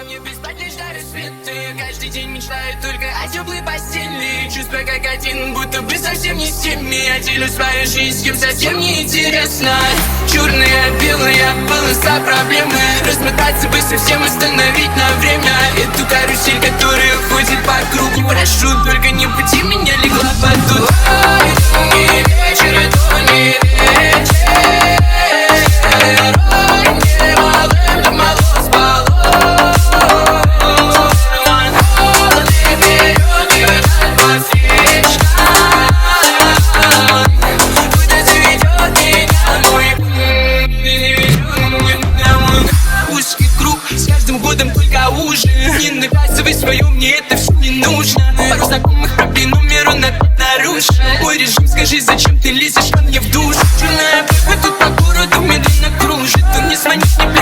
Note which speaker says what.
Speaker 1: небе спать лишь до рассвета. Я каждый день мечтаю только о теплой постели. Чувства как один, будто бы совсем не с теми. Я делю свою жизнь, с кем совсем не интересно. Черная, белая полоса проблемы. Размотаться бы совсем, остановить на время эту карусель, которая ходит по кругу. Прошу, только не пути меня, легла под дух. Не вечер, это не вечер. Не малым, да мало спало. Холодный вперед и ждать по свечкам. Куда заведет меня мой узкий круг, с каждым годом только уже. Не навязывай свое, мне это все не нужно. Пару знакомых пробей номер, он опять нарушен. Мой режим, скажи, зачем ты лезешь ко мне в душу? Черная бэба тут по городу медленно кружит. Он не звонит, не